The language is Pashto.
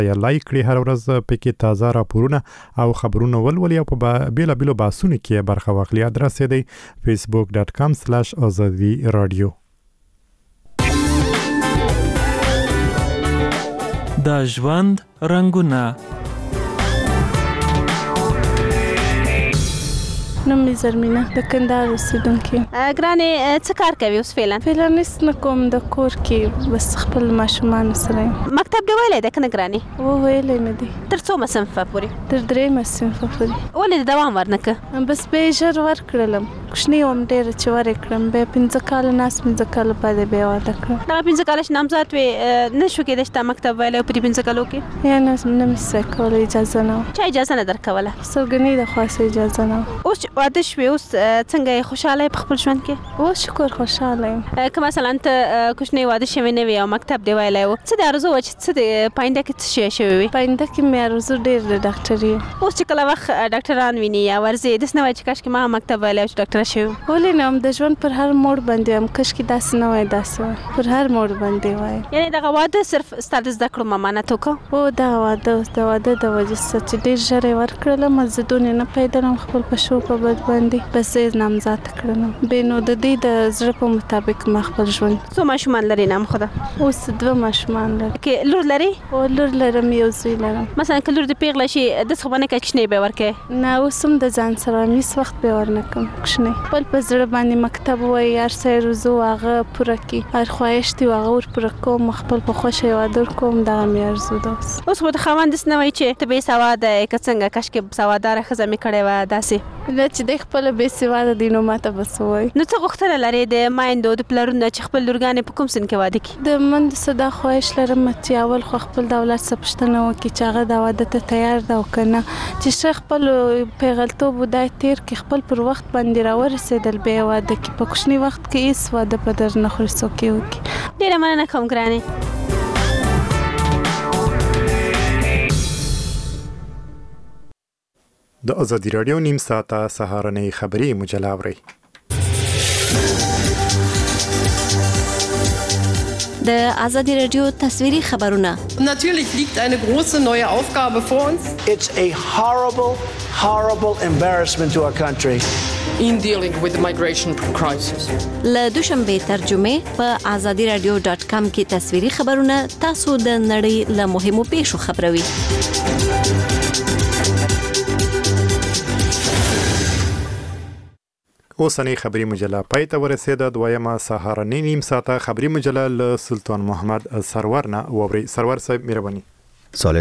یا لایک کړئ. هر ورځ پکې تازه راپورونه او خبرونه ولولئ او په بیلابېلو بحثونو کې برخه واخلئ. ادرس یې دی facebook.com/azadi radio. د ژوند رنگونه. نوم یې زرمینه د کندهار اوسېدونکې. ګرانې څه کار کوي اوس فعلا؟ فعلا هېڅ نه کوم، د کور کې بس خپل ماشومانو سره یم. مکتب دې ویلی ده که نه ګرانې؟ ویلی مې دی. تر څومه صنفه پورې؟ تر 3 صنفه پورې. ولې د دوام ورنکه؟ بس بیا یې ژر ورکړلم، کوچنۍ وم ډېره چې ورې کړم، بیا 15 کاله ناست 15 کاله بعد بیا واده کړم. دغه 15 کاله چې نامزاد وې نه شو کېدای چې تا مکتب ویلی په دې 15 کالو کې؟ یا نه مې سوی کولی، اجازه نه وه. چا اجازه نه درکوله؟ سرګنۍ د خوا څخه اجازه نه وه. اوس چې واده شوې اوس څنګه یې خوشحاله یې په خپل ژوند کې؟ اوس شکر خوشحاله یم. که مثلا ته کوچنۍ واده شوې نه وې او مکتب دې ویلی و، څه دې ارزو وه چې څه دې په آینده کې څه شی شوی وي؟ په آینده کې مې ارزو ډېر د ډاکټري. اوس چې کله وخت ډاکټران ویني یا ورځې داسې نه وایي چې کاشکې ما هم مکتب ویلی او چې ډاکټره شوې وم؟ ولې نه وم، د ژوند پر هر موړ باندې وم، کاشکې داسې نه وای، داسې وای، پر هر موړ باندې وای. یعنې دغه واده صرف ستا د زده کړو ممانعت وکړو؟ هو دغه واده د واده د وجې څخه چې ډېر ژر یې ورکړلم، زدون یې نه پیدلم خپل په شو په بد باندې، بس یې نامزاده کړلم. بیا نو د دې د زړه په مطابق ما خپل ژوند. څو ماشومان لري نام خدا؟ اوس 2 ماشومان لري. کې لور لري؟ او لور لرم، یو زوی لرم. مثلا که لور دې پیغله شي داسې خو به نه کوې کوچنۍ به یې ورکوې؟ نه اوس هم د ځان سره وم، هېڅ وخت به یې ورنکړم کوچنۍ. خپل په زړه باندې مکتب وایي، هر څه یې روزو هغه پوره کړي، هر خواهش دي هغه ور پوره کوم، خپل په خوښه یې واده ورکوم، دغه مې ارزو ده. اوس خو د خاوند داسې نه وایي چې ته بې سواده یې که څنګه کاشکې سواداره ښځه مې کړې وه داسې؟ نه چې دی خپله بې سواده دی نو ماته به څه وایي. نو څه غوښتنه لرې د مایندو د پلرونو چې خپل لورګانې په کوم سن کې واده کړي؟ د مندو څه دا خواهش لرم چې اول خو خپل د اولاد څه پوښتنه وکړي چې هغه د واده ته تیار ده او که نه، چې ښه خپل پیغلتوب ودای تېر کړي، خپل پر وخت باندې راورسېدل بیا یې واده کړي. په کوچني وخت کې هېڅ واده په در نه خوري څوک یې وکړي. ډېره مننه کوم ګرانې. د ازادي راډیو نیم ساعته سهارنۍ خبري مجله اورئ. د ازادي راډیو تصویري خبرونه. Natürlich liegt eine große neue Aufgabe vor uns. It's a horrible embarrassment to our country. In dealing with the migration crisis. له دوشنبه ترجمه په azadiradio.com کې تصویري خبرونه تاسو د نړۍ له مهمو پیښو خبروي. اوسنۍ خبري مجله پای ته ورسېده. دویمه سهارنۍ نیم ساعته خبري مجله له سلطان محمد سرور نه واورئ. سرور صاحب مهرباني.